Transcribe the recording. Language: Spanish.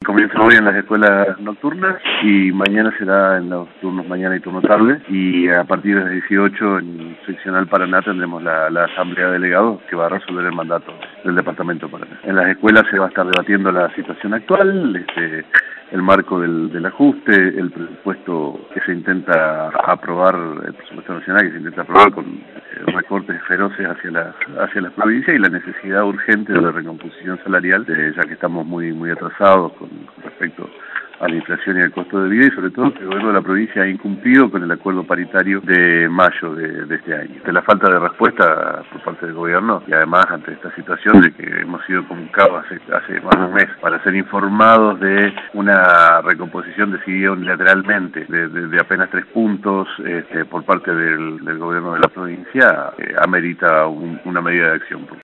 comienza hoy en las escuelas nocturnas y mañana será en los turnos mañana y turno tarde, y a partir de las 18 en seccional Paraná tendremos la asamblea de delegados que va a resolver el mandato del departamento Paraná. En las escuelas se va a estar debatiendo la situación actual, el marco del ajuste, el presupuesto que se intenta aprobar, el presupuesto nacional que se intenta aprobar con recortes feroces hacia las provincias, y la necesidad urgente de la recomposición salarial, ya que estamos muy atrasados con respecto a la inflación y al costo de vida, y sobre todo que el gobierno de la provincia ha incumplido con el acuerdo paritario de mayo de este año. De la falta de respuesta por parte del gobierno, y además ante esta situación de que hemos sido convocados hace más de un mes para ser informados de una recomposición decidida unilateralmente de apenas 3 puntos por parte del gobierno de la provincia, amerita una medida de acción.